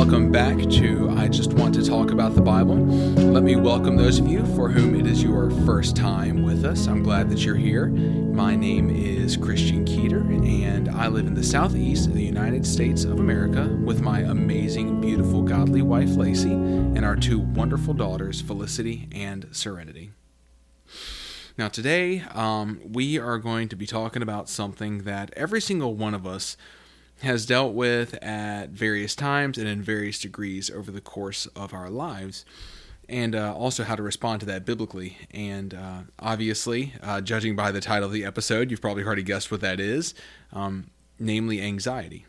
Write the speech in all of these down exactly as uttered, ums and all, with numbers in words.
welcome back to I Just Want to Talk About the Bible. Let me welcome those of you for whom it is your first time with us. I'm glad that you're here. My name is Christian Keeter, and I live in the southeast of the United States of America with my amazing, beautiful, godly wife, Lacey, and our two wonderful daughters, Felicity and Serenity. Now today, um, we are going to be talking about something that every single one of us has dealt with at various times and in various degrees over the course of our lives, and uh, also how to respond to that biblically. And uh, obviously, uh, judging by the title of the episode, you've probably already guessed what that is, um, namely anxiety.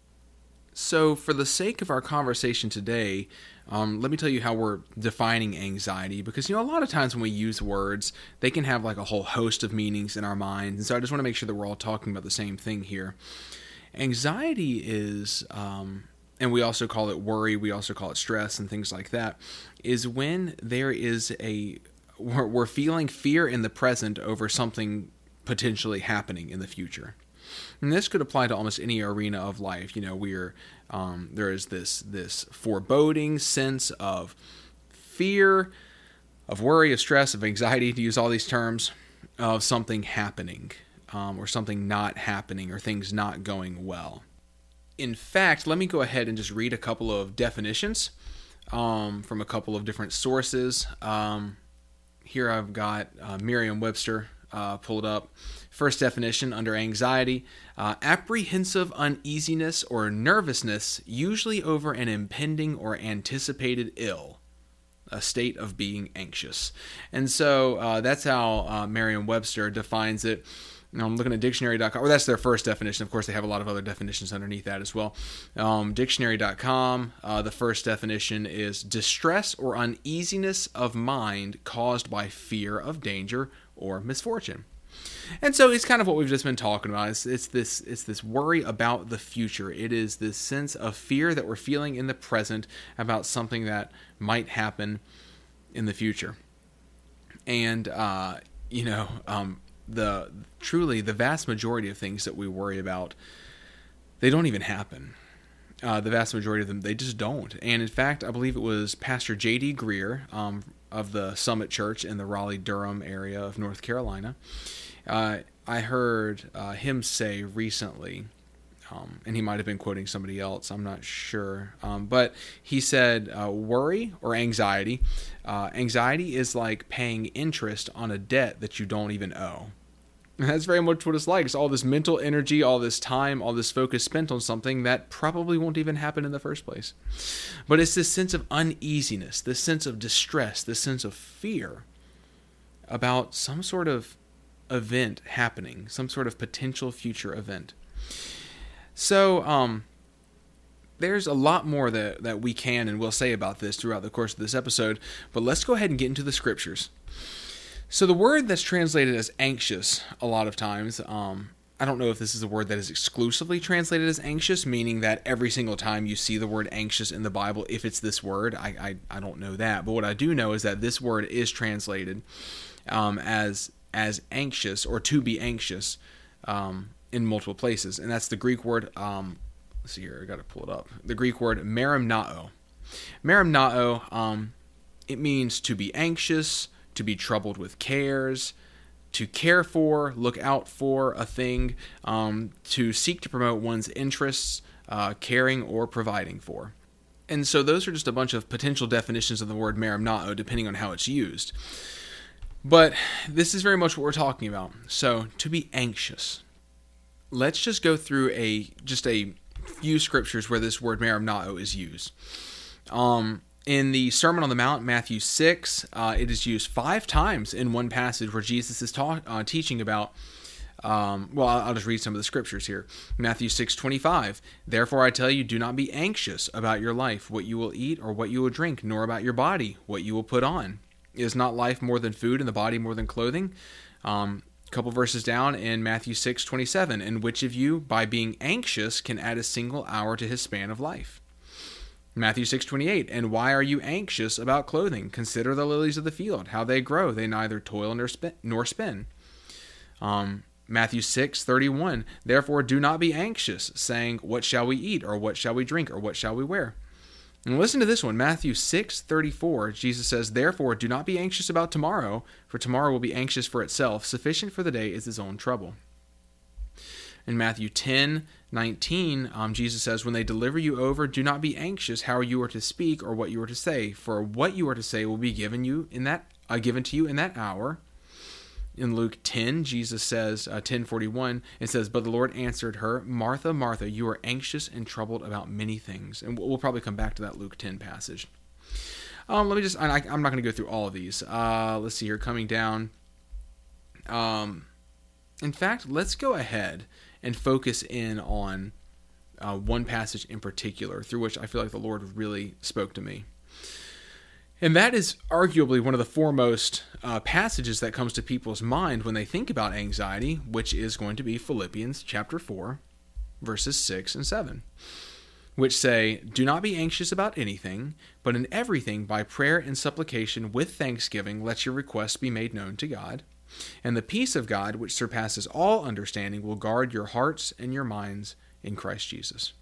So for the sake of our conversation today, um, let me tell you how we're defining anxiety, because, you know, a lot of times when we use words, they can have like a whole host of meanings in our minds, and so I just want to make sure that we're all talking about the same thing here. Anxiety is, um, and we also call it worry, we also call it stress and things like that, is when there is a, we're, we're feeling fear in the present over something potentially happening in the future. And this could apply to almost any arena of life. You know, we're, um, there is this, this foreboding sense of fear, of worry, of stress, of anxiety, to use all these terms, of something happening. Um, or something not happening, or things not going well. In fact, let me go ahead and just read a couple of definitions um, from a couple of different sources. Um, here I've got uh, Merriam-Webster uh, pulled up. First definition under anxiety: uh, apprehensive uneasiness or nervousness, usually over an impending or anticipated ill. A state of being anxious. And so uh, that's how uh, Merriam-Webster defines it. I'm looking at dictionary dot com, or that's their first definition. Of course, they have a lot of other definitions underneath that as well. Um, dictionary dot com, uh, the first definition is distress or uneasiness of mind caused by fear of danger or misfortune. And so it's kind of what we've just been talking about. It's, it's this it's this worry about the future. It is this sense of fear that we're feeling in the present about something that might happen in the future. And, uh, you know, um, the truly the vast majority of things that we worry about, they don't even happen. Uh, the vast majority of them, they just don't. And in fact, I believe it was Pastor J D Greer um, of the Summit Church in the Raleigh-Durham area of North Carolina. Uh, I heard uh, him say recently, um, and he might have been quoting somebody else, I'm not sure, um, but he said uh, worry or anxiety, uh, anxiety is like paying interest on a debt that you don't even owe. And that's very much what it's like. It's all this mental energy, all this time, all this focus spent on something that probably won't even happen in the first place. But it's this sense of uneasiness, this sense of distress, this sense of fear about some sort of event happening, some sort of potential future event. So, um, there's a lot more that, that we can and will say about this throughout the course of this episode, but let's go ahead and get into the scriptures. So the word that's translated as anxious a lot of times, um, I don't know if this is a word that is exclusively translated as anxious, meaning that every single time you see the word anxious in the Bible, if it's this word, I I, I don't know that. But what I do know is that this word is translated um, as as anxious or to be anxious um, in multiple places. And that's the Greek word, um, let's see here, I got to pull it up. The Greek word merimnao. Merimnao, um, it means to be anxious, to be troubled with cares, to care for, look out for a thing, um, to seek to promote one's interests, uh, caring or providing for. And so those are just a bunch of potential definitions of the word merimnao, depending on how it's used. But this is very much what we're talking about. So, to be anxious. Let's just go through a just a few scriptures where this word merimnao is used. Um... In the Sermon on the Mount, Matthew six, uh, it is used five times in one passage where Jesus is ta- uh, teaching about, um, well, I'll just read some of the scriptures here. Matthew six twenty-five, therefore I tell you, do not be anxious about your life, what you will eat or what you will drink, nor about your body, what you will put on. Is not life more than food and the body more than clothing? Um, a couple verses down in Matthew six twenty-seven, and which of you, by being anxious, can add a single hour to his span of life? Matthew six twenty-eight, and why are you anxious about clothing? Consider the lilies of the field, how they grow. They neither toil nor spin. Nor spin. Um, Matthew six thirty-one, therefore do not be anxious, saying, what shall we eat, or what shall we drink, or what shall we wear? And listen to this one, Matthew six thirty-four. Jesus says, "Therefore, do not be anxious about tomorrow, for tomorrow will be anxious for itself. Sufficient for the day is its own trouble." In Matthew ten nineteen, um, Jesus says, "When they deliver you over, do not be anxious how you are to speak or what you are to say, for what you are to say will be given you in that uh, given to you in that hour." In Luke ten, Jesus says, uh, ten forty-one, it says, "But the Lord answered her, Martha, Martha, you are anxious and troubled about many things." And we'll probably come back to that Luke ten passage. Um, let me just, I, I'm not going to go through all of these. Uh, let's see here, coming down. Um, in fact, let's go ahead and focus in on uh, one passage in particular through which I feel like the Lord really spoke to me. And that is arguably one of the foremost uh, passages that comes to people's mind when they think about anxiety, which is going to be Philippians chapter four, verses six and seven, which say, "Do not be anxious about anything, but in everything by prayer and supplication with thanksgiving let your requests be made known to God. And the peace of God, which surpasses all understanding, will guard your hearts and your minds in Christ Jesus."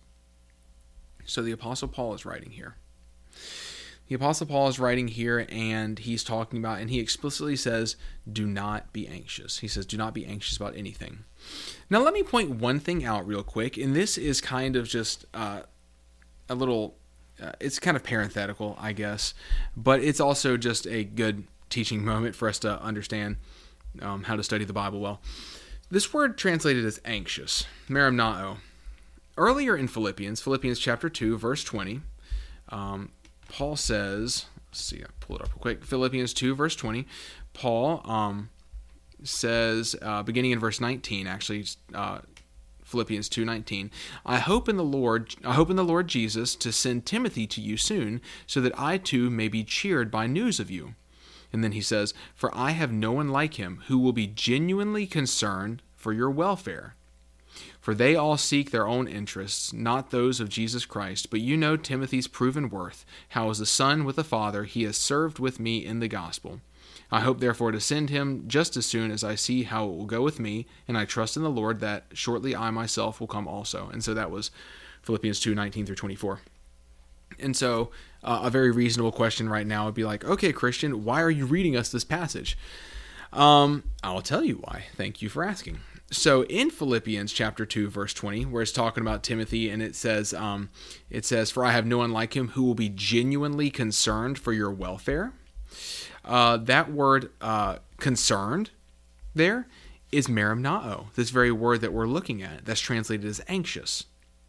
So the Apostle Paul is writing here. The Apostle Paul is writing here, and he's talking about, and he explicitly says, do not be anxious. He says, do not be anxious about anything. Now, let me point one thing out real quick, and this is kind of just uh, a little, uh, it's kind of parenthetical, I guess, but it's also just a good teaching moment for us to understand um, how to study the Bible well. This word translated as anxious, merimnao. Earlier in Philippians, Philippians chapter two, verse twenty, um, Paul says, let's see, I'll pull it up real quick. Philippians two, verse twenty, Paul um, says, uh, beginning in verse nineteen, actually, uh, Philippians two nineteen, I hope in the Lord, I hope in the Lord Jesus to send Timothy to you soon, so that I too may be cheered by news of you. And then he says, for I have no one like him who will be genuinely concerned for your welfare. For they all seek their own interests, not those of Jesus Christ. But you know Timothy's proven worth, how as a son with a father he has served with me in the gospel. I hope therefore to send him just as soon as I see how it will go with me, and I trust in the Lord that shortly I myself will come also. And so that was Philippians two nineteen through twenty-four. And so uh, a very reasonable question right now would be like, okay, Christian, why are you reading us this passage? Um, I'll tell you why. Thank you for asking. So in Philippians chapter two, verse twenty, where it's talking about Timothy, and it says, um, it says, for I have no one like him who will be genuinely concerned for your welfare. Uh, that word uh, concerned there is merimnao, this very word that we're looking at, that's translated as anxious.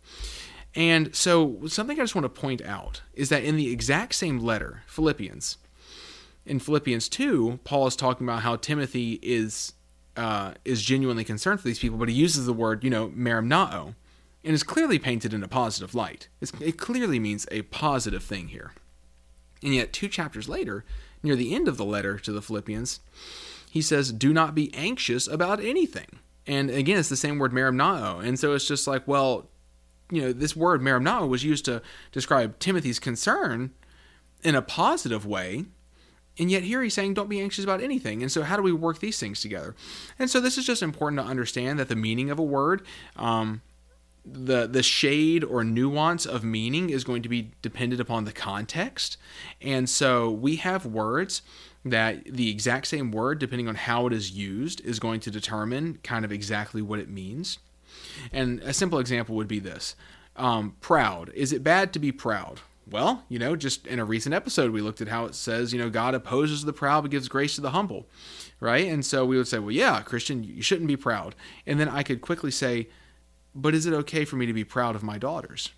And so something I just want to point out is that in the exact same letter, Philippians, in Philippians two, Paul is talking about how Timothy is uh, is genuinely concerned for these people, but he uses the word, you know, merimnao, and is clearly painted in a positive light. It's, it clearly means a positive thing here. And yet two chapters later, near the end of the letter to the Philippians, he says, do not be anxious about anything. And again, it's the same word merimnao. And so it's just like, well, you know, this word merimnao was used to describe Timothy's concern in a positive way. And yet here he's saying, don't be anxious about anything. And so how do we work these things together? And so this is just important to understand that the meaning of a word, um, the the shade or nuance of meaning is going to be dependent upon the context. And so we have words that the exact same word, depending on how it is used, is going to determine kind of exactly what it means. And a simple example would be this. Um, proud. Is it bad to be proud? Well, you know, just in a recent episode, we looked at how it says, you know, God opposes the proud but gives grace to the humble, right? And so we would say, well, yeah, Christian, you shouldn't be proud. And then I could quickly say, but is it okay for me to be proud of my daughters?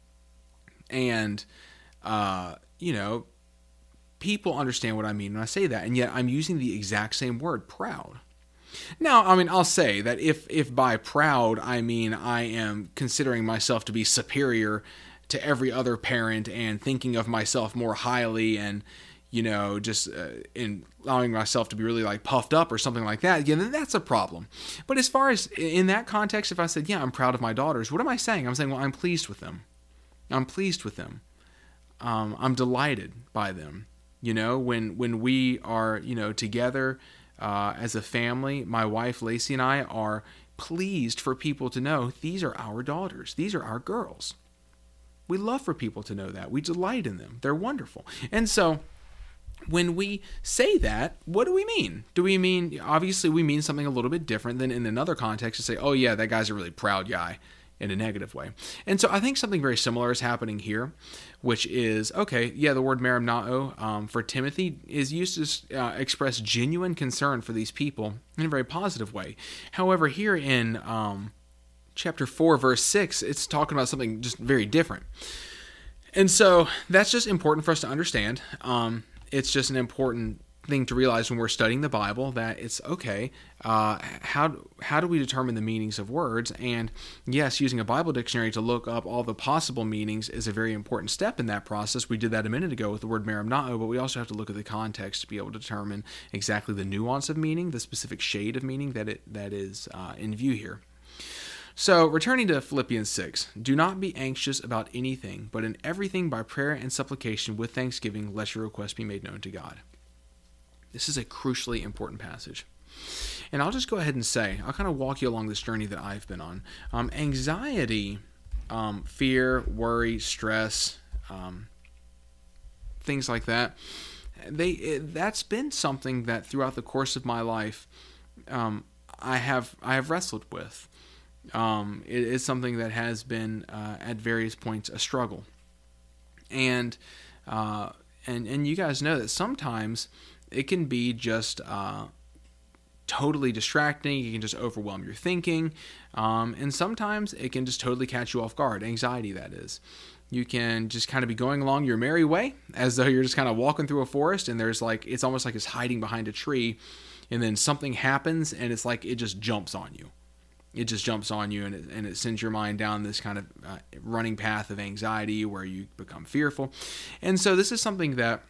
And, uh, you know, people understand what I mean when I say that, and yet I'm using the exact same word, proud. Now, I mean, I'll say that if, if by proud I mean I am considering myself to be superior to every other parent and thinking of myself more highly and, you know, just uh, in allowing myself to be really like puffed up or something like that, yeah, then that's a problem. But as far as in that context, if I said, yeah, I'm proud of my daughters, what am I saying? I'm saying, well, I'm pleased with them. I'm pleased with them. Um, I'm delighted by them. You know, when, when we are, you know, together uh, as a family, my wife, Lacey, and I are pleased for people to know these are our daughters. These are our girls. We love for people to know that. We delight in them. They're wonderful. And so when we say that, what do we mean? Do we mean, obviously we mean something a little bit different than in another context to say, oh yeah, that guy's a really proud guy, in a negative way. And so I think something very similar is happening here, which is, okay, yeah, the word merimnao um, for Timothy is used to uh, express genuine concern for these people in a very positive way. However, here in um, chapter four, verse six, it's talking about something just very different. And so that's just important for us to understand. Um, it's just an important thing to realize when we're studying the Bible, that it's okay, uh, how how do we determine the meanings of words? And yes, using a Bible dictionary to look up all the possible meanings is a very important step in that process. We did that a minute ago with the word merimnao, but we also have to look at the context to be able to determine exactly the nuance of meaning, the specific shade of meaning that it that is uh, in view here. So, returning to Philippians six, do not be anxious about anything, but in everything by prayer and supplication with thanksgiving, let your requests be made known to God. This is a crucially important passage. And I'll just go ahead and say, I'll kind of walk you along this journey that I've been on. Um, anxiety, um, fear, worry, stress, um, things like that, they it, that's been something that throughout the course of my life, um, I have I have wrestled with. Um, it is something that has been uh, at various points a struggle. And uh, and and you guys know that sometimes it can be just uh, totally distracting. It can just overwhelm your thinking. Um, and sometimes it can just totally catch you off guard. Anxiety, that is. You can just kind of be going along your merry way as though you're just kind of walking through a forest and there's like, it's almost like it's hiding behind a tree. And then something happens and it's like it just jumps on you. It just jumps on you and it, and it sends your mind down this kind of uh, running path of anxiety where you become fearful. And so this is something that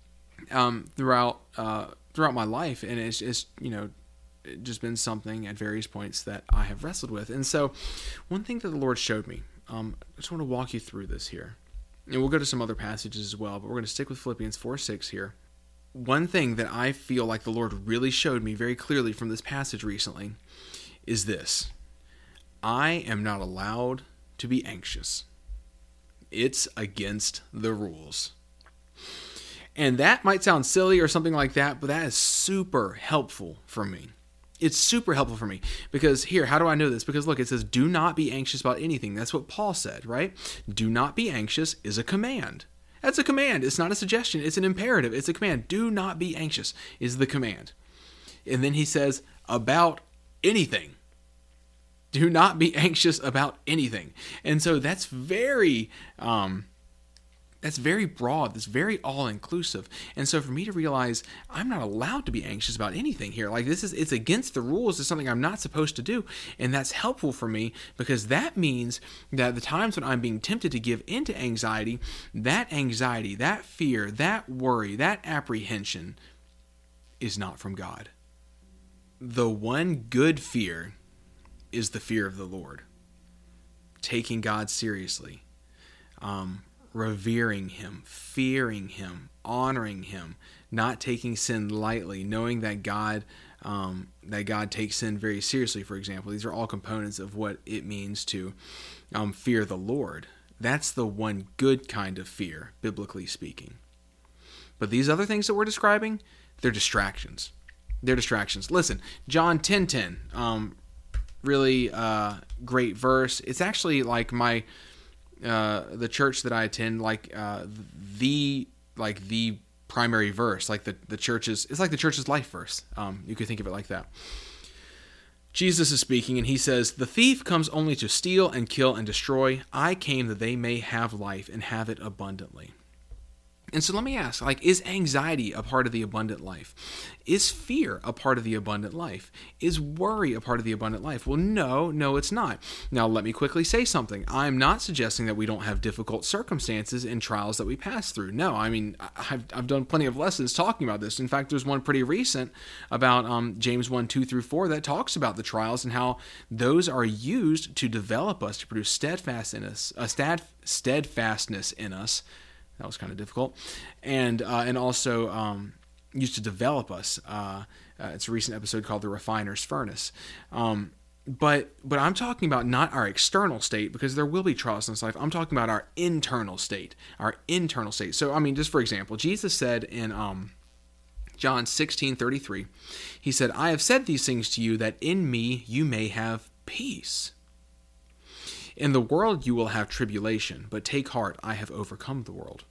Um, throughout uh, throughout my life, and it's, it's you know just been something at various points that I have wrestled with. And so, one thing that the Lord showed me, um, I just want to walk you through this here, and we'll go to some other passages as well. But we're going to stick with Philippians four six here. One thing that I feel like the Lord really showed me very clearly from this passage recently is this: I am not allowed to be anxious. It's against the rules. And that might sound silly or something like that, but that is super helpful for me. It's super helpful for me because here, how do I know this? Because look, it says, do not be anxious about anything. That's what Paul said, right? Do not be anxious is a command. That's a command. It's not a suggestion. It's an imperative. It's a command. Do not be anxious is the command. And then he says, about anything. Do not be anxious about anything. And so that's very... Um, That's very broad. That's very all-inclusive. And so for me to realize I'm not allowed to be anxious about anything here, like this is, it's against the rules. It's something I'm not supposed to do. And that's helpful for me because that means that the times when I'm being tempted to give into anxiety, that anxiety, that fear, that worry, that apprehension is not from God. The one good fear is the fear of the Lord. Taking God seriously. Um... revering him, fearing him, honoring him, not taking sin lightly, knowing that God um, that God takes sin very seriously, for example. These are all components of what it means to um, fear the Lord. That's the one good kind of fear, biblically speaking. But these other things that we're describing, they're distractions. They're distractions. Listen, John ten ten, um, really uh, great verse. It's actually like my... Uh, the church that I attend, like uh, the like the primary verse, like the the church's, it's like the church's life verse. Um, you could think of it like that. Jesus is speaking, and he says, "The thief comes only to steal and kill and destroy. I came that they may have life and have it abundantly." And so let me ask, like, is anxiety a part of the abundant life? Is fear a part of the abundant life? Is worry a part of the abundant life? Well, no, no, it's not. Now, let me quickly say something. I'm not suggesting that we don't have difficult circumstances and trials that we pass through. No, I mean, I've, I've done plenty of lessons talking about this. In fact, there's one pretty recent about um, James one, two through four that talks about the trials and how those are used to develop us, to produce steadfast in us, a stead, steadfastness in us. That was kind of difficult. And uh, and also um, used to develop us. Uh, uh, it's a recent episode called The Refiner's Furnace. Um, But but I'm talking about not our external state, because there will be trials in this life. I'm talking about our internal state, our internal state. So, I mean, just for example, Jesus said in um, John sixteen thirty-three, he said, I have said these things to you that in me you may have peace. In the world you will have tribulation, but take heart, I have overcome the world.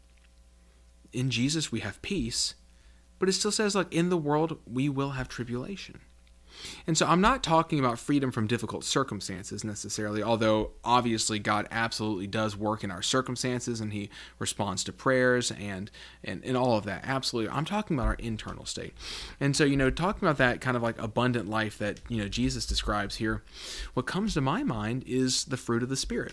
In Jesus we have peace, but it still says, like, in the world we will have tribulation. And so I'm not talking about freedom from difficult circumstances necessarily, although obviously God absolutely does work in our circumstances and he responds to prayers and, and, and all of that. Absolutely. I'm talking about our internal state. And so, you know, talking about that kind of like abundant life that, you know, Jesus describes here, what comes to my mind is the fruit of the Spirit.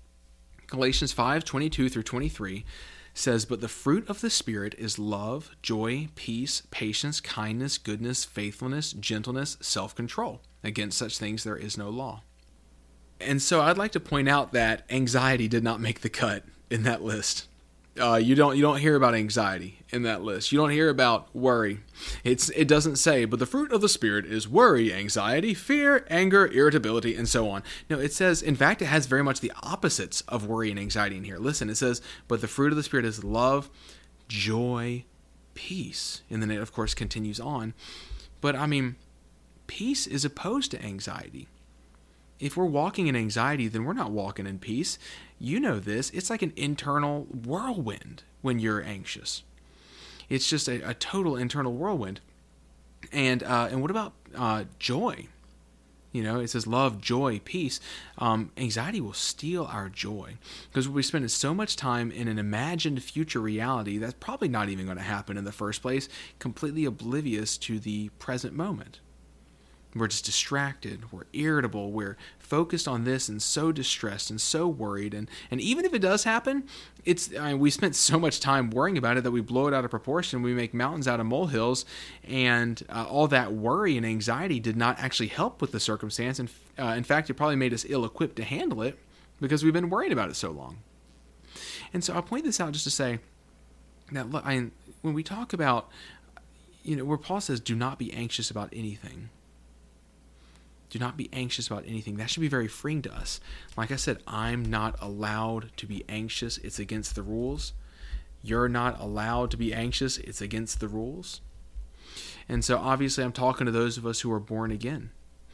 Galatians five twenty-two through twenty-three says, but the fruit of the Spirit is love, joy, peace, patience, kindness, goodness, faithfulness, gentleness, self-control. Against such things there is no law. And so I'd like to point out that anxiety did not make the cut in that list. Uh, you don't you don't hear about anxiety in that list. You don't hear about worry. It's it doesn't say, but the fruit of the Spirit is worry, anxiety, fear, anger, irritability, and so on. No, it says, in fact, it has very much the opposites of worry and anxiety in here. Listen, it says, but the fruit of the Spirit is love, joy, peace. And then it, of course, continues on. But, I mean, peace is opposed to anxiety. If we're walking in anxiety, then we're not walking in peace. You know this. It's like an internal whirlwind when you're anxious. It's just a, a total internal whirlwind. And uh, and what about uh, joy? You know, it says love, joy, peace. Um, anxiety will steal our joy because we're spending so much time in an imagined future reality that's probably not even going to happen in the first place, completely oblivious to the present moment. We're just distracted, we're irritable, we're focused on this and so distressed and so worried. And, and even if it does happen, it's I mean, we spent so much time worrying about it that we blow it out of proportion. We make mountains out of molehills, and uh, all that worry and anxiety did not actually help with the circumstance. And uh, in fact, it probably made us ill-equipped to handle it because we've been worried about it so long. And so I'll point this out just to say that look, I, when we talk about, you know, where Paul says, do not be anxious about anything. Do not be anxious about anything. That should be very freeing to us. Like I said, I'm not allowed to be anxious. It's against the rules. You're not allowed to be anxious. It's against the rules. And so obviously I'm talking to those of us who are born again.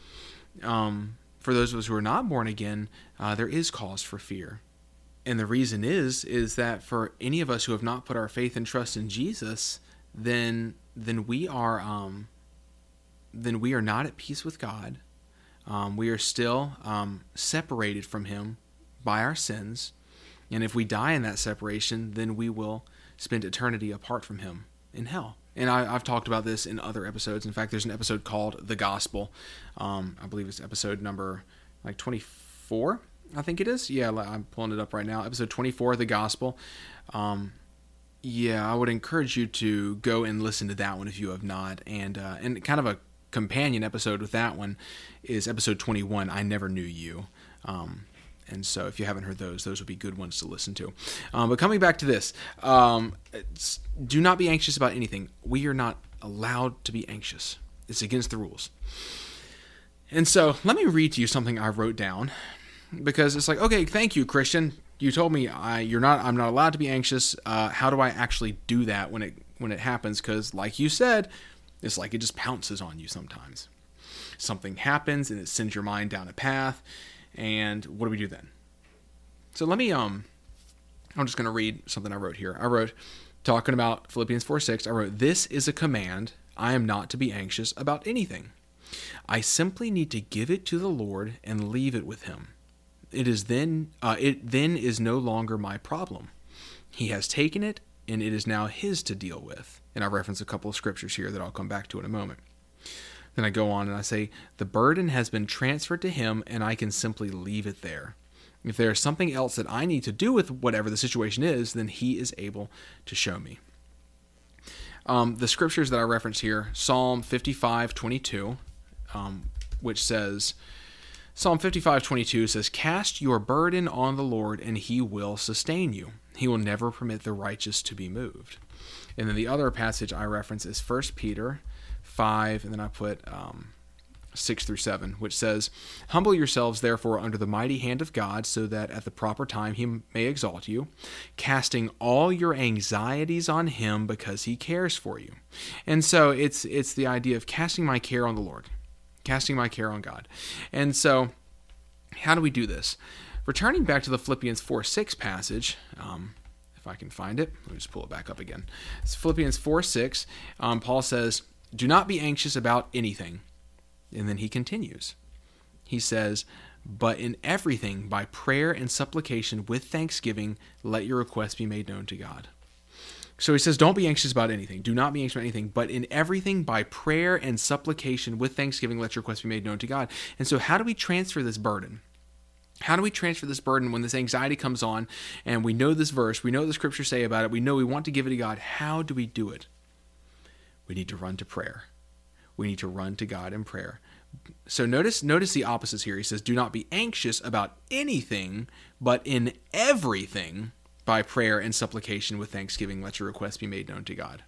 Um, for those of us who are not born again, uh, there is cause for fear. And the reason is, is that for any of us who have not put our faith and trust in Jesus, then then we are um, then we are not at peace with God. Um, we are still um, separated from him by our sins. And if we die in that separation, then we will spend eternity apart from him in hell. And I, I've talked about this in other episodes. In fact, there's an episode called The Gospel. Um, I believe it's episode number like twenty-four, I think it is. Yeah, I'm pulling it up right now. Episode twenty-four, The Gospel. Um, yeah, I would encourage you to go and listen to that one if you have not. And uh, and kind of a companion episode with that one is episode twenty-one, I Never Knew You. Um, and so if you haven't heard those, those would be good ones to listen to. Um, but coming back to this, um, do not be anxious about anything. We are not allowed to be anxious. It's against the rules. And so let me read to you something I wrote down, because it's like, okay, thank you, Christian. You told me I you're not I'm not allowed to be anxious. Uh, how do I actually do that when it when it happens? Because like you said, it's like it just pounces on you sometimes. Something happens and it sends your mind down a path. And what do we do then? So let me, um, I'm just going to read something I wrote here. I wrote, talking about Philippians four six, I wrote, this is a command. I am not to be anxious about anything. I simply need to give it to the Lord and leave it with him. It is then, uh, it then is no longer my problem. He has taken it and it is now his to deal with. And I reference a couple of scriptures here that I'll come back to in a moment. Then I go on and I say, the burden has been transferred to him and I can simply leave it there. If there is something else that I need to do with whatever the situation is, then he is able to show me. Um, the scriptures that I reference here, Psalm fifty-five twenty-two, um, which says, Psalm fifty-five twenty-two says, cast your burden on the Lord and he will sustain you. He will never permit the righteous to be moved. And then the other passage I reference is First Peter five, and then I put um, six through seven, which says, "Humble yourselves, therefore, under the mighty hand of God, so that at the proper time he may exalt you, casting all your anxieties on him because he cares for you." And so it's it's the idea of casting my care on the Lord, casting my care on God. And so how do we do this? Returning back to the Philippians four six passage, um, if I can find it, let me just pull it back up again. It's Philippians four six. Um, Paul says, "Do not be anxious about anything." And then he continues. He says, "But in everything, by prayer and supplication with thanksgiving, let your requests be made known to God." So he says, don't be anxious about anything. Do not be anxious about anything. But in everything, by prayer and supplication with thanksgiving, let your requests be made known to God. And so how do we transfer this burden? How do we transfer this burden when this anxiety comes on and we know this verse, we know what the scriptures say about it, we know we want to give it to God? How do we do it? We need to run to prayer. We need to run to God in prayer. So notice notice the opposites here. He says, do not be anxious about anything, but in everything, by prayer and supplication with thanksgiving, let your requests be made known to God.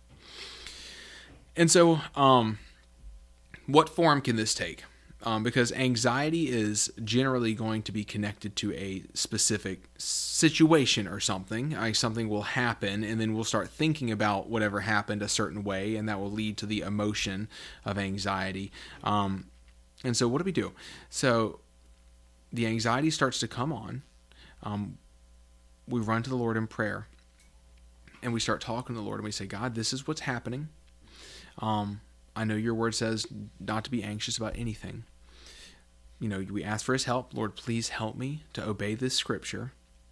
And so, um, what form can this take? Um, because anxiety is generally going to be connected to a specific situation or something. Like something will happen, and then we'll start thinking about whatever happened a certain way, and that will lead to the emotion of anxiety. Um, and so what do we do? So the anxiety starts to come on. Um, we run to the Lord in prayer, and we start talking to the Lord, and we say, God, this is what's happening. Um, I know your word says not to be anxious about anything. You know, we ask for his help. Lord, please help me to obey this scripture.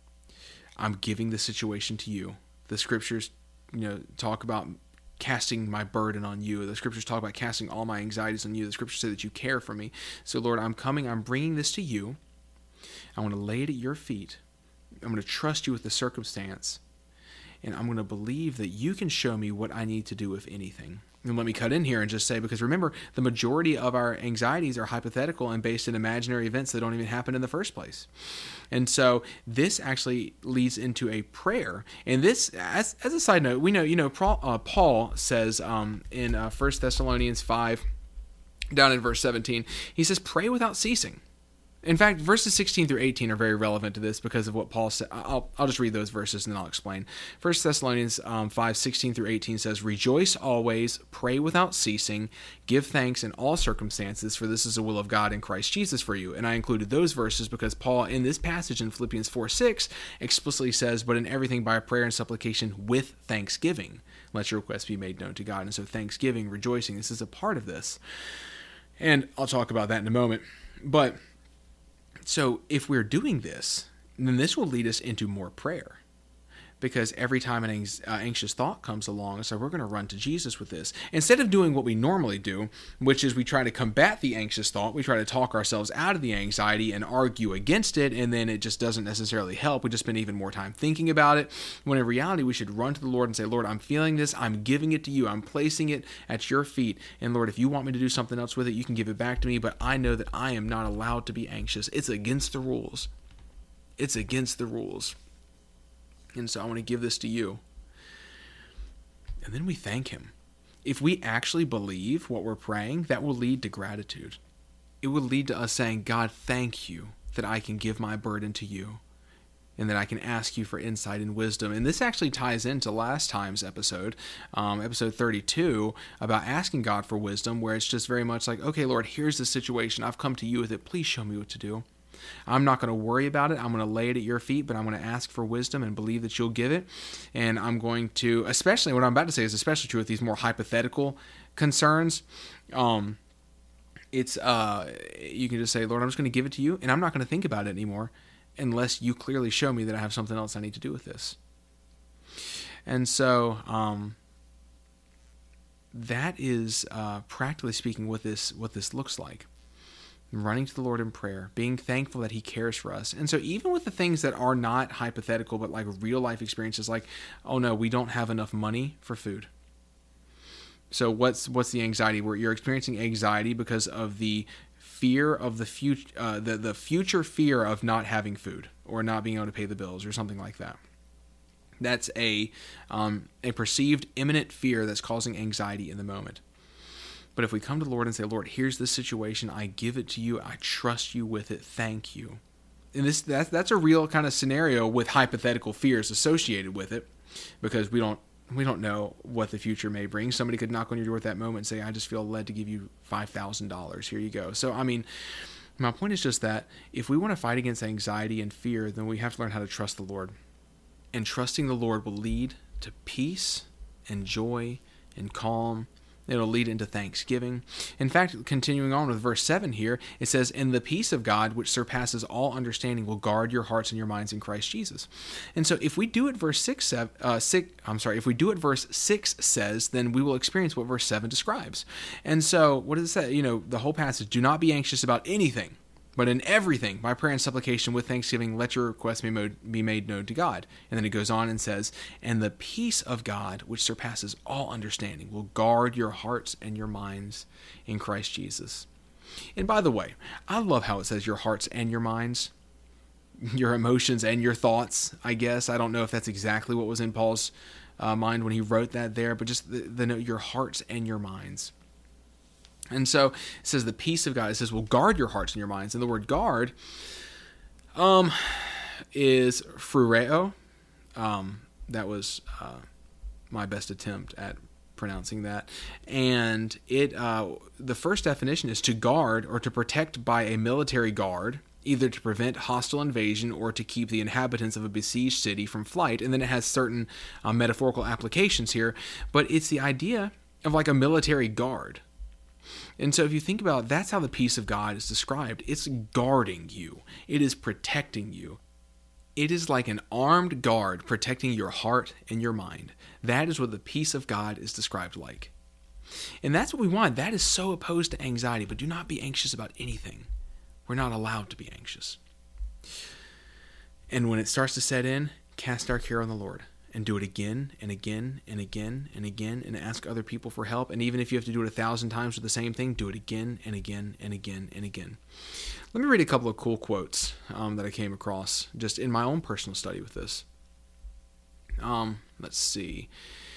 I'm giving the situation to you. The scriptures, you know, talk about casting my burden on you. The scriptures talk about casting all my anxieties on you. The scriptures say that you care for me. So, Lord, I'm coming. I'm bringing this to you. I want to lay it at your feet. I'm going to trust you with the circumstance. And I'm going to believe that you can show me what I need to do, if anything. And let me cut in here and just say, because remember, the majority of our anxieties are hypothetical and based in imaginary events that don't even happen in the first place. And so this actually leads into a prayer. And this, as, as a side note, we know, you know, uh, Paul says um, in uh, First Thessalonians five, down in verse seventeen, he says, pray without ceasing. In fact, verses sixteen through eighteen are very relevant to this because of what Paul said. I'll, I'll just read those verses and then I'll explain. First Thessalonians um, five, sixteen through eighteen says, "Rejoice always, pray without ceasing, give thanks in all circumstances, for this is the will of God in Christ Jesus for you." And I included those verses because Paul, in this passage in Philippians four six, explicitly says, "But in everything by prayer and supplication with thanksgiving, let your requests be made known to God." And so thanksgiving, rejoicing, this is a part of this. And I'll talk about that in a moment. But so if we're doing this, then this will lead us into more prayer. Because every time an uh, anxious thought comes along, so we're going to run to Jesus with this. Instead of doing what we normally do, which is we try to combat the anxious thought, we try to talk ourselves out of the anxiety and argue against it, and then it just doesn't necessarily help. We just spend even more time thinking about it, when in reality we should run to the Lord and say, Lord, I'm feeling this, I'm giving it to you, I'm placing it at your feet, and Lord, if you want me to do something else with it, you can give it back to me, but I know that I am not allowed to be anxious. It's against the rules. It's against the rules. And so I want to give this to you. And then we thank him. If we actually believe what we're praying, that will lead to gratitude. It will lead to us saying, God, thank you that I can give my burden to you and that I can ask you for insight and wisdom. And this actually ties into last time's episode, um, episode thirty-two, about asking God for wisdom, where it's just very much like, okay, Lord, here's the situation. I've come to you with it. Please show me what to do. I'm not going to worry about it. I'm going to lay it at your feet, but I'm going to ask for wisdom and believe that you'll give it. And I'm going to, especially what I'm about to say is especially true with these more hypothetical concerns. Um, it's, uh, you can just say, Lord, I'm just going to give it to you, and I'm not going to think about it anymore unless you clearly show me that I have something else I need to do with this. And so, um, that is, uh, practically speaking what this, what this looks like. Running to the Lord in prayer, being thankful that he cares for us. And so even with the things that are not hypothetical, but like real life experiences, like, oh no, we don't have enough money for food. So what's what's the anxiety? Where you're experiencing anxiety because of the fear of the future, uh, the, the future fear of not having food or not being able to pay the bills or something like that. That's a, um, a perceived imminent fear that's causing anxiety in the moment. But if we come to the Lord and say, Lord, here's this situation, I give it to you, I trust you with it, thank you. And this that's, that's a real kind of scenario with hypothetical fears associated with it, because we don't we don't know what the future may bring. Somebody could knock on your door at that moment and say, I just feel led to give you five thousand dollars. Here you go. So, I mean, my point is just that if we want to fight against anxiety and fear, then we have to learn how to trust the Lord. And trusting the Lord will lead to peace and joy and calm. It'll lead into thanksgiving. In fact, continuing on with verse seven here, it says, and the peace of God, which surpasses all understanding, will guard your hearts and your minds in Christ Jesus. And so if we do what verse six, uh, six, I'm sorry, if we do what verse six says, then we will experience what verse seven describes. And so what does it say? You know, the whole passage, do not be anxious about anything, but in everything, by prayer and supplication with thanksgiving, let your requests be made known to God. And then it goes on and says, and the peace of God, which surpasses all understanding, will guard your hearts and your minds in Christ Jesus. And by the way, I love how it says your hearts and your minds, your emotions and your thoughts, I guess. I don't know if that's exactly what was in Paul's uh, mind when he wrote that there, but just the, the note, your hearts and your minds. And so it says the peace of God, it says, will guard your hearts and your minds. And the word guard um, is phureo. Um, that was uh, my best attempt at pronouncing that. And it uh, the first definition is to guard or to protect by a military guard, either to prevent hostile invasion or to keep the inhabitants of a besieged city from flight. And then it has certain uh, metaphorical applications here. But it's the idea of like a military guard. And so if you think about it, that's how the peace of God is described. It's guarding you. It is protecting you. It is like an armed guard protecting your heart and your mind. That is what the peace of God is described like. And that's what we want. That is so opposed to anxiety, but do not be anxious about anything. We're not allowed to be anxious. And when it starts to set in, cast our care on the Lord. And do it again and again and again and again and ask other people for help. And even if you have to do it a thousand times with the same thing, do it again and again and again and again. Let me read a couple of cool quotes um, that I came across just in my own personal study with this. Um, let's see.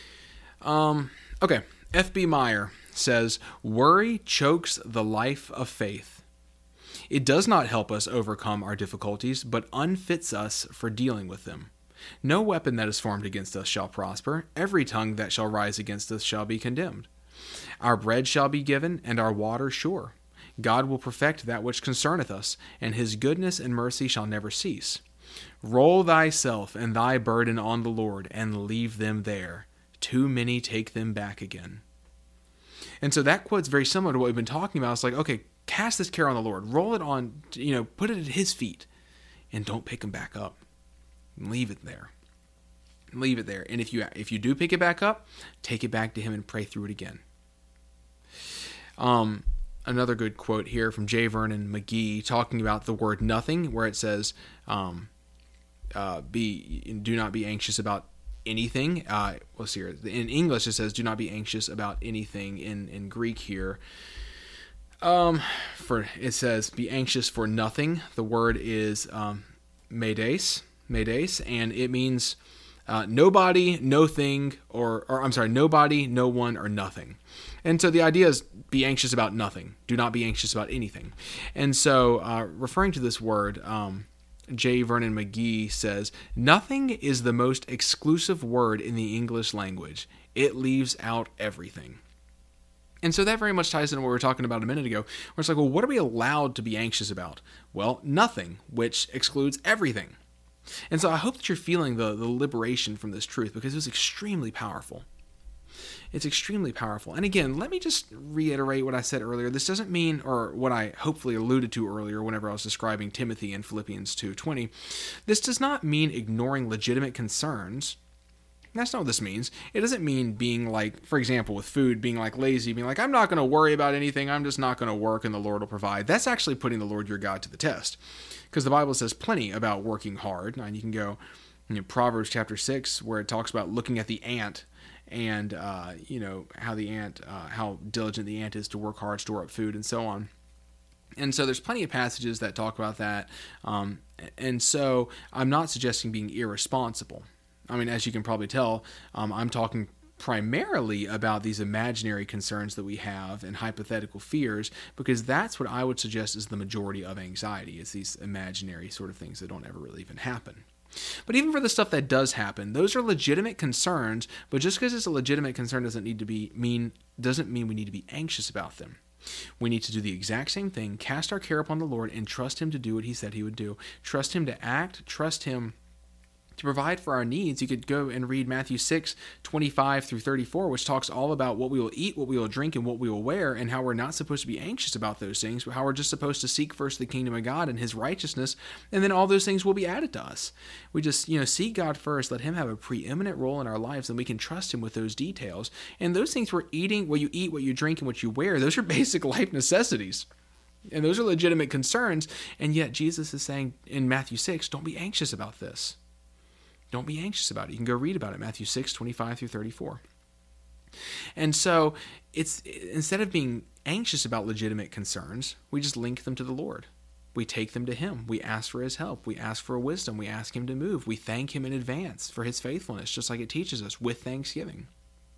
Um, okay, F B Meyer says, worry chokes the life of faith. It does not help us overcome our difficulties, but unfits us for dealing with them. No weapon that is formed against us shall prosper. Every tongue that shall rise against us shall be condemned. Our bread shall be given, and our water sure. God will perfect that which concerneth us, and his goodness and mercy shall never cease. Roll thyself and thy burden on the Lord, and leave them there. Too many take them back again. And so that quote's very similar to what we've been talking about. It's like, okay, cast this care on the Lord. Roll it on, you know, put it at his feet, and don't pick them back up. Leave it there. Leave it there. And if you if you do pick it back up, take it back to him and pray through it again. Um, another good quote here from J. Vernon McGee talking about the word nothing, where it says, um, uh, "Be do not be anxious about anything." Uh, let's see here. In English, it says, "Do not be anxious about anything." In in Greek here, um, for it says, "Be anxious for nothing." The word is um, medes. Medes, and it means uh, nobody, no thing, or, or I'm sorry, nobody, no one, or nothing. And so the idea is be anxious about nothing. Do not be anxious about anything. And so uh, referring to this word, um, J. Vernon McGee says, nothing is the most exclusive word in the English language. It leaves out everything. And so that very much ties into what we were talking about a minute ago, where it's like, well, what are we allowed to be anxious about? Well, nothing, which excludes everything. And so I hope that you're feeling the, the liberation from this truth, because it was extremely powerful. It's extremely powerful. And again, let me just reiterate what I said earlier. This doesn't mean, or what I hopefully alluded to earlier whenever I was describing Timothy in Philippians two twenty, this does not mean ignoring legitimate concerns. That's not what this means. It doesn't mean being like, for example, with food, being like lazy, being like, I'm not going to worry about anything. I'm just not going to work and the Lord will provide. That's actually putting the Lord your God to the test, because the Bible says plenty about working hard. And you can go, you know, Proverbs chapter six, where it talks about looking at the ant and, uh, you know, how the ant, uh, how diligent the ant is to work hard, store up food, and so on. And so there's plenty of passages that talk about that. Um, and so I'm not suggesting being irresponsible. I mean, as you can probably tell, um, I'm talking primarily about these imaginary concerns that we have and hypothetical fears, because that's what I would suggest is the majority of anxiety, is these imaginary sort of things that don't ever really even happen. But even for the stuff that does happen, those are legitimate concerns, but just because it's a legitimate concern doesn't need to be mean doesn't mean we need to be anxious about them. We need to do the exact same thing, cast our care upon the Lord and trust him to do what he said he would do. Trust him to act, trust him to provide for our needs. You could go and read Matthew six, twenty-five through thirty-four, which talks all about what we will eat, what we will drink, and what we will wear, and how we're not supposed to be anxious about those things, but how we're just supposed to seek first the kingdom of God and his righteousness, and then all those things will be added to us. We just, you know, seek God first, let him have a preeminent role in our lives, and we can trust him with those details. And those things we're eating, what you eat, what you drink, and what you wear, those are basic life necessities. And those are legitimate concerns, and yet Jesus is saying in Matthew six, don't be anxious about this. Don't be anxious about it. You can go read about it, Matthew six, twenty-five through thirty-four. And so it's instead of being anxious about legitimate concerns, we just link them to the Lord. We take them to him. We ask for his help. We ask for wisdom. We ask him to move. We thank him in advance for his faithfulness, just like it teaches us, with thanksgiving.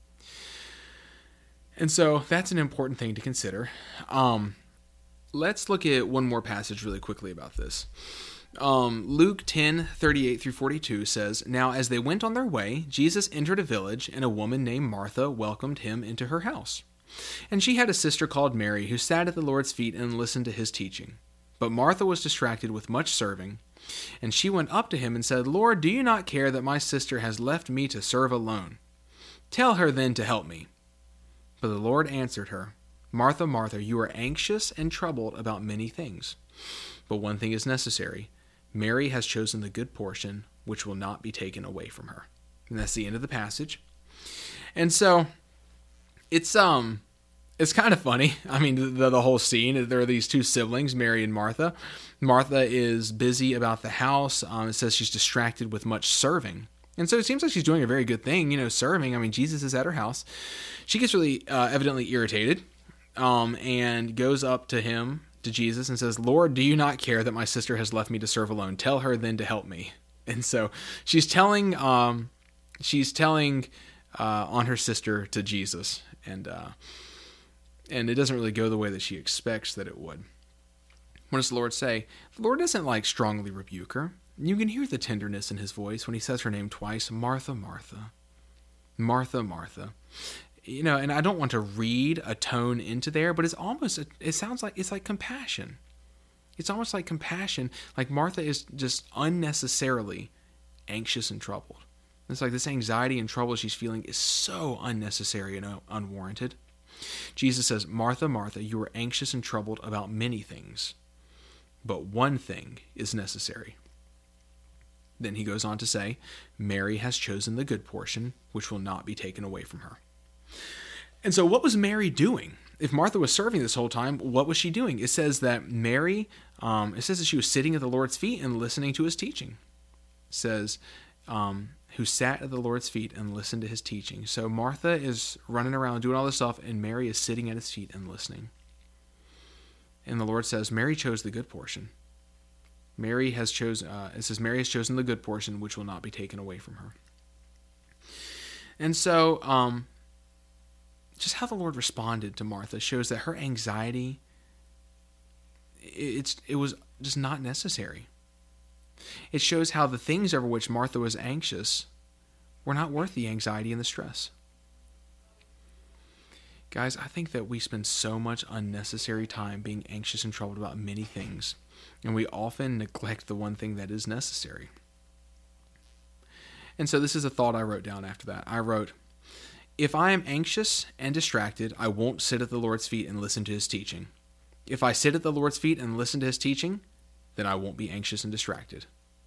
And so that's an important thing to consider. Um, let's look at one more passage really quickly about this. Um, Luke ten, thirty-eight through forty-two says, "Now as they went on their way, Jesus entered a village, and a woman named Martha welcomed him into her house. And she had a sister called Mary, who sat at the Lord's feet and listened to his teaching. But Martha was distracted with much serving. And she went up to him and said, 'Lord, do you not care that my sister has left me to serve alone? Tell her then to help me.' But the Lord answered her, 'Martha, Martha, you are anxious and troubled about many things. But one thing is necessary. Mary has chosen the good portion, which will not be taken away from her.'" And that's the end of the passage. And so it's um it's kind of funny. I mean, the, the whole scene. There are these two siblings, Mary and Martha. Martha is busy about the house. Um, it says she's distracted with much serving. And so it seems like she's doing a very good thing, you know, serving. I mean, Jesus is at her house. She gets really uh, evidently irritated um, and goes up to him, to Jesus, and says, "Lord, do you not care that my sister has left me to serve alone? Tell her then to help me." And so she's telling, um, she's telling uh, on her sister to Jesus, and uh, and it doesn't really go the way that she expects that it would. What does the Lord say? The Lord doesn't like strongly rebuke her. You can hear the tenderness in his voice when he says her name twice, "Martha, Martha, Martha, Martha." You know, and I don't want to read a tone into there, but it's almost, it sounds like, it's like compassion. It's almost like compassion, like Martha is just unnecessarily anxious and troubled. It's like this anxiety and trouble she's feeling is so unnecessary and unwarranted. Jesus says, "Martha, Martha, you are anxious and troubled about many things, but one thing is necessary." Then he goes on to say, "Mary has chosen the good portion, which will not be taken away from her." And so what was Mary doing? If Martha was serving this whole time, what was she doing? It says that Mary, um, it says that she was sitting at the Lord's feet and listening to his teaching. It says, um, who sat at the Lord's feet and listened to his teaching. So Martha is running around doing all this stuff, and Mary is sitting at his feet and listening. And the Lord says, Mary chose the good portion. Mary has chosen, uh, it says, Mary has chosen the good portion, which will not be taken away from her. And so, um, just how the Lord responded to Martha shows that her anxiety, it's it was just not necessary. It shows how the things over which Martha was anxious were not worth the anxiety and the stress. Guys, I think that we spend so much unnecessary time being anxious and troubled about many things, and we often neglect the one thing that is necessary. And so this is a thought I wrote down after that. I wrote, if I am anxious and distracted, I won't sit at the Lord's feet and listen to his teaching. If I sit at the Lord's feet and listen to his teaching, then I won't be anxious and distracted.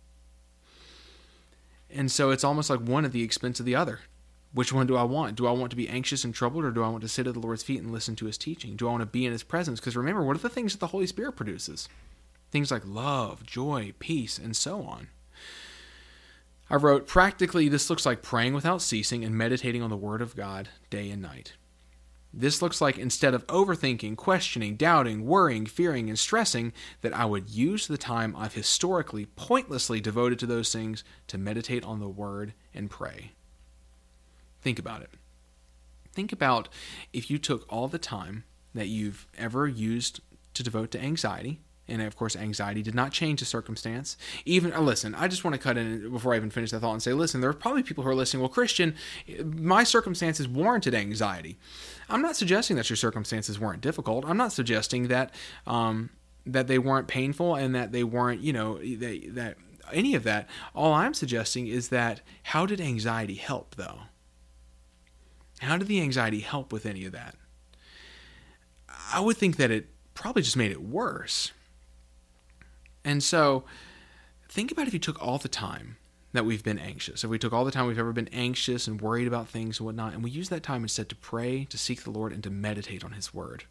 And so it's almost like one at the expense of the other. Which one do I want? Do I want to be anxious and troubled, or do I want to sit at the Lord's feet and listen to his teaching? Do I want to be in his presence? Because remember, what are the things that the Holy Spirit produces? Things like love, joy, peace, and so on. I wrote, practically, this looks like praying without ceasing and meditating on the Word of God day and night. This looks like, instead of overthinking, questioning, doubting, worrying, fearing, and stressing, that I would use the time I've historically pointlessly devoted to those things to meditate on the Word and pray. Think about it. Think about if you took all the time that you've ever used to devote to anxiety, and of course, anxiety did not change the circumstance. Even, uh, listen, I just want to cut in before I even finish that thought and say, listen, there are probably people who are listening, well, Christian, my circumstances warranted anxiety. I'm not suggesting that your circumstances weren't difficult. I'm not suggesting that um, that they weren't painful and that they weren't, you know, they, that any of that. All I'm suggesting is that how did anxiety help, though? How did the anxiety help with any of that? I would think that it probably just made it worse. And so think about if you took all the time that we've been anxious, if we took all the time we've ever been anxious and worried about things and whatnot, and we use that time instead to pray, to seek the Lord, and to meditate on His Word.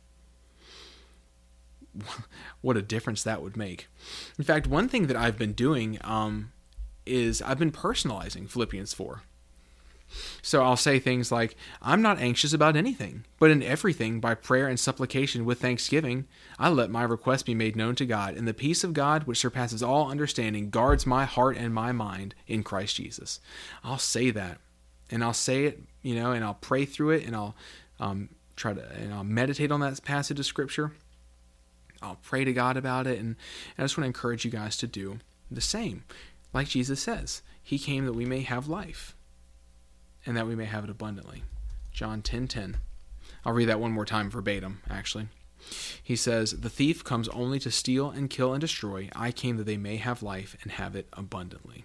What a difference that would make. In fact, one thing that I've been doing um, is I've been personalizing Philippians four. So I'll say things like, I'm not anxious about anything, but in everything, by prayer and supplication with thanksgiving, I let my request be made known to God, and the peace of God, which surpasses all understanding, guards my heart and my mind in Christ Jesus. I'll say that, and I'll say it, you know, and I'll pray through it, and I'll um, try to, and I'll meditate on that passage of Scripture. I'll pray to God about it, and, and I just want to encourage you guys to do the same. Like Jesus says, He came that we may have life, and that we may have it abundantly. John ten ten. I'll read that one more time verbatim, actually. He says, the thief comes only to steal and kill and destroy. I came that they may have life and have it abundantly.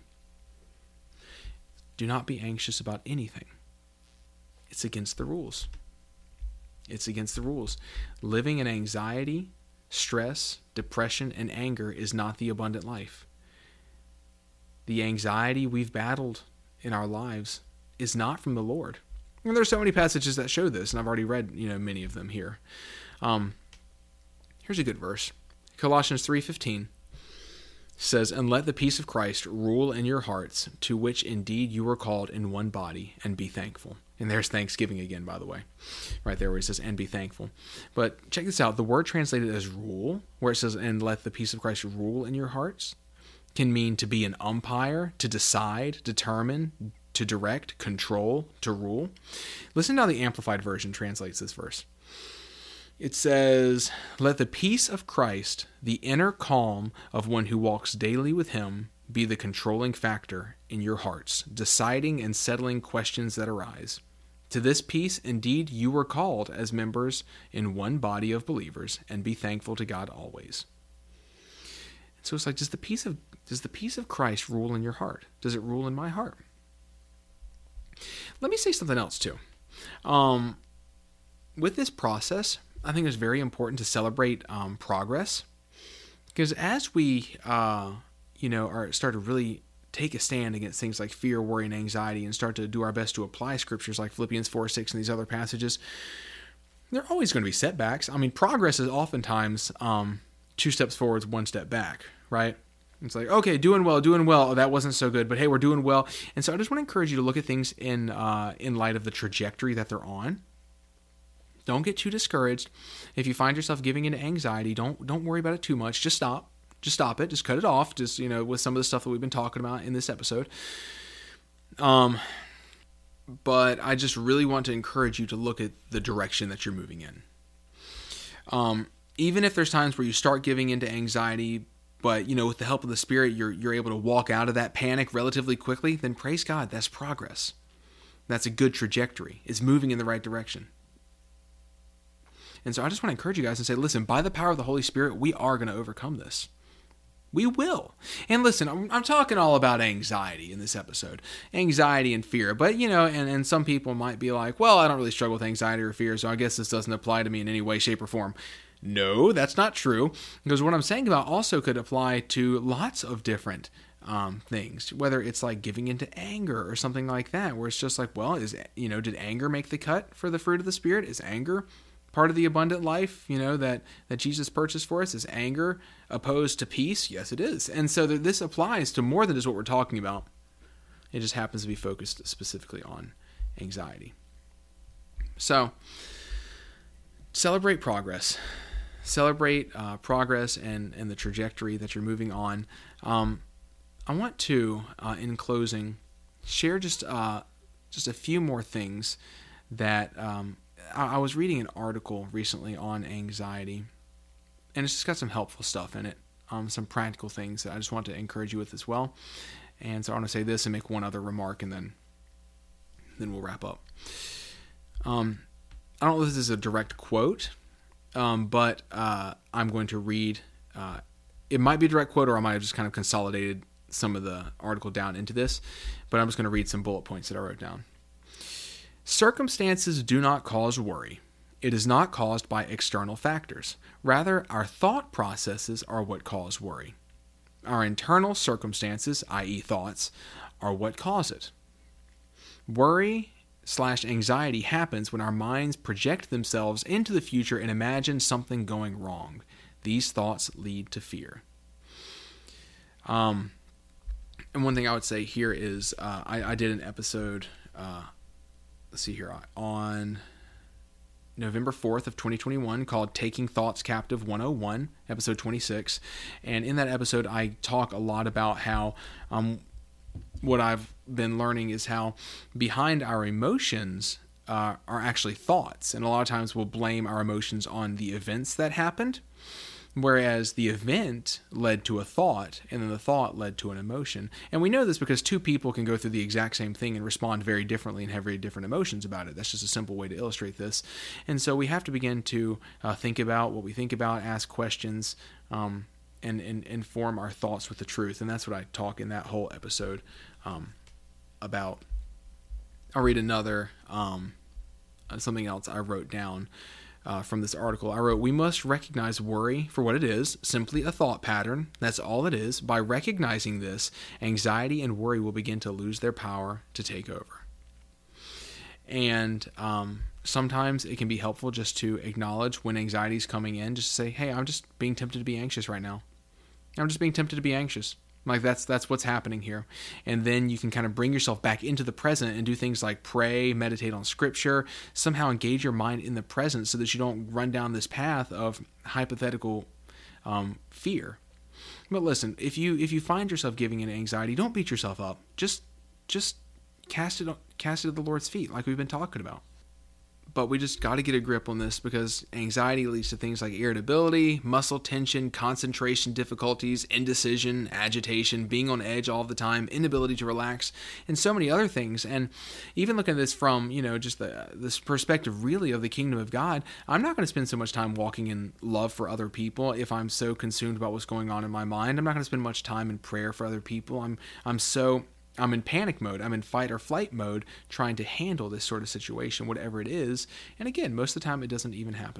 Do not be anxious about anything. It's against the rules. It's against the rules. Living in anxiety, stress, depression, and anger is not the abundant life. The anxiety we've battled in our lives is not from the Lord. And there's so many passages that show this, and I've already read, you know, many of them here. Um, here's a good verse. Colossians three fifteen says, and let the peace of Christ rule in your hearts, to which indeed you were called in one body, and be thankful. And there's thanksgiving again, by the way, right there where it says, and be thankful. But check this out. The word translated as rule, where it says, and let the peace of Christ rule in your hearts, can mean to be an umpire, to decide, determine, to direct, control, to rule. Listen to how the Amplified Version translates this verse. It says, let the peace of Christ, the inner calm of one who walks daily with Him, be the controlling factor in your hearts, deciding and settling questions that arise. To this peace, indeed, you were called as members in one body of believers, and be thankful to God always. So it's like, does the peace of does the peace of Christ rule in your heart? Does it rule in my heart? Let me say something else too. Um, with this process, I think it's very important to celebrate um, progress, because as we, uh, you know, are start to really take a stand against things like fear, worry, and anxiety, and start to do our best to apply scriptures like Philippians four six and these other passages, there are always going to be setbacks. I mean, progress is oftentimes um, two steps forwards, one step back, right? It's like, okay, doing well, doing well. Oh, that wasn't so good, but hey, we're doing well. And so I just want to encourage you to look at things in uh, in light of the trajectory that they're on. Don't get too discouraged. If you find yourself giving into anxiety, don't don't worry about it too much. Just stop. Just stop it. Just cut it off. Just, you know, with some of the stuff that we've been talking about in this episode. Um, but I just really want to encourage you to look at the direction that you're moving in. Um, even if there's times where you start giving into anxiety, but, you know, with the help of the Spirit, you're you're able to walk out of that panic relatively quickly, then praise God. That's progress. That's a good trajectory. It's moving in the right direction. And so I just want to encourage you guys and say, listen, by the power of the Holy Spirit, we are going to overcome this. We will. And listen, I'm, I'm talking all about anxiety in this episode. Anxiety and fear. But, you know, and, and some people might be like, well, I don't really struggle with anxiety or fear, so I guess this doesn't apply to me in any way, shape, or form. No, that's not true, because what I'm saying about also could apply to lots of different um, things, whether it's like giving into anger or something like that, where it's just like, well, is, you know, did anger make the cut for the fruit of the Spirit? Is anger part of the abundant life, you know, that, that Jesus purchased for us? Is anger opposed to peace? Yes, it is. And so that this applies to more than just what we're talking about. It just happens to be focused specifically on anxiety. So, celebrate progress. Celebrate uh, progress and, and the trajectory that you're moving on. Um, I want to, uh, in closing, share just uh, just a few more things that um, I, I was reading an article recently on anxiety, and it's just got some helpful stuff in it, um, some practical things that I just want to encourage you with as well. And so I want to say this and make one other remark, and then then we'll wrap up. Um, I don't know if this is a direct quote, um, but uh, I'm going to read. Uh, it might be a direct quote, or I might have just kind of consolidated some of the article down into this, but I'm just going to read some bullet points that I wrote down. Circumstances do not cause worry. It is not caused by external factors. Rather, our thought processes are what cause worry. Our internal circumstances, that is thoughts, are what cause it. Worry slash anxiety happens when our minds project themselves into the future and imagine something going wrong. These thoughts lead to fear. Um, and one thing I would say here is uh, I, I did an episode, uh, let's see here, on November fourth of twenty twenty-one called Taking Thoughts Captive one oh one, episode twenty-six. And in that episode, I talk a lot about how um, what I've been learning is how behind our emotions uh, are actually thoughts. And a lot of times we'll blame our emotions on the events that happened, whereas the event led to a thought, and then the thought led to an emotion. And we know this because two people can go through the exact same thing and respond very differently and have very different emotions about it. That's just a simple way to illustrate this. And so we have to begin to uh, think about what we think about, ask questions, um, and, and, and form our thoughts with the truth. And that's what I talk in that whole episode um, about. I'll read another, um, something else I wrote down. Uh, from this article, I wrote, we must recognize worry for what it is, simply a thought pattern. That's all it is. By recognizing this, anxiety and worry will begin to lose their power to take over. And um, sometimes it can be helpful just to acknowledge when anxiety is coming in, just to say, hey, I'm just being tempted to be anxious right now. I'm just being tempted to be anxious. Like that's that's what's happening here. And then you can kind of bring yourself back into the present and do things like pray, meditate on scripture, somehow engage your mind in the present so that you don't run down this path of hypothetical um, fear. But listen, if you if you find yourself giving in anxiety, don't beat yourself up. Just just cast it cast it at the Lord's feet, like we've been talking about. But we just got to get a grip on this because anxiety leads to things like irritability, muscle tension, concentration difficulties, indecision, agitation, being on edge all the time, inability to relax, and so many other things. And even looking at this from, you know, just the, this perspective really of the kingdom of God, I'm not going to spend so much time walking in love for other people if I'm so consumed about what's going on in my mind. I'm not going to spend much time in prayer for other people. I'm I'm so... I'm in panic mode. I'm in fight or flight mode trying to handle this sort of situation, whatever it is. And again, most of the time it doesn't even happen.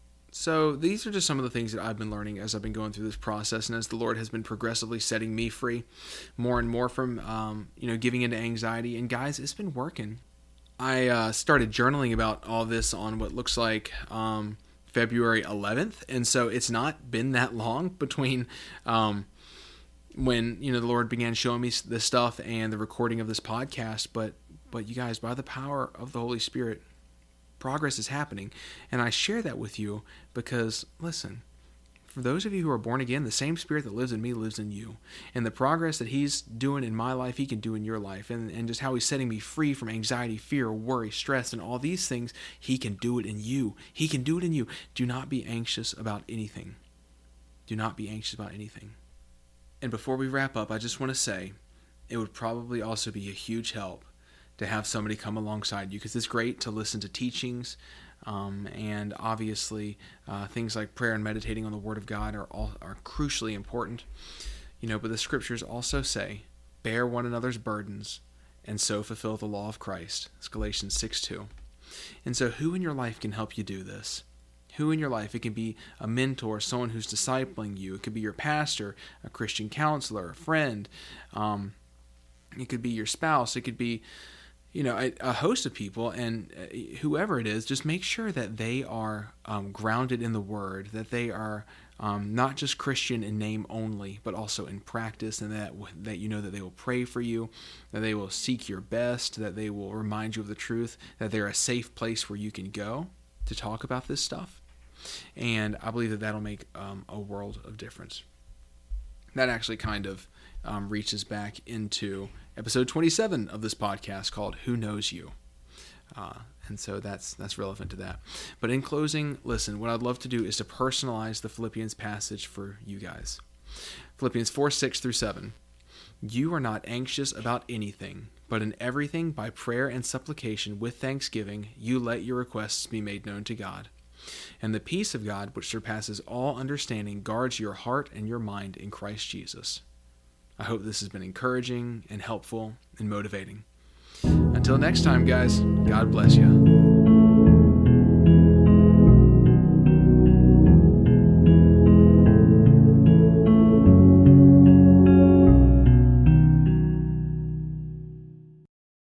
So these are just some of the things that I've been learning as I've been going through this process and as the Lord has been progressively setting me free more and more from, um, you know, giving into anxiety. And guys, it's been working. I uh, started journaling about all this on what looks like um, February eleventh. And so it's not been that long between... Um, when, you know, the Lord began showing me this stuff and the recording of this podcast, but, but you guys, by the power of the Holy Spirit, progress is happening. And I share that with you because, listen, for those of you who are born again, the same Spirit that lives in me lives in you. And the progress that He's doing in my life, He can do in your life. And, and just how He's setting me free from anxiety, fear, worry, stress, and all these things, He can do it in you. He can do it in you. Do not be anxious about anything. Do not be anxious about anything. And before we wrap up, I just want to say it would probably also be a huge help to have somebody come alongside you because it's great to listen to teachings um, and obviously uh, things like prayer and meditating on the Word of God are all, are crucially important. You know, but the Scriptures also say, bear one another's burdens and so fulfill the law of Christ. It's Galatians six two. And so who in your life can help you do this? Who in your life? It can be a mentor, someone who's discipling you. It could be your pastor, a Christian counselor, a friend. Um, it could be your spouse. It could be, you know, a, a host of people. And whoever it is, just make sure that they are um, grounded in the Word, that they are um, not just Christian in name only, but also in practice, and that that you know that they will pray for you, that they will seek your best, that they will remind you of the truth, that they're a safe place where you can go to talk about this stuff. And I believe that that'll make um, a world of difference. That actually kind of um, reaches back into episode twenty-seven of this podcast called Who Knows You? Uh, And so that's that's relevant to that. But in closing, listen, what I'd love to do is to personalize the Philippians passage for you guys. Philippians four, six through seven. You are not anxious about anything, but in everything by prayer and supplication with thanksgiving, you let your requests be made known to God. And the peace of God, which surpasses all understanding, guards your heart and your mind in Christ Jesus. I hope this has been encouraging and helpful and motivating. Until next time, guys, God bless you.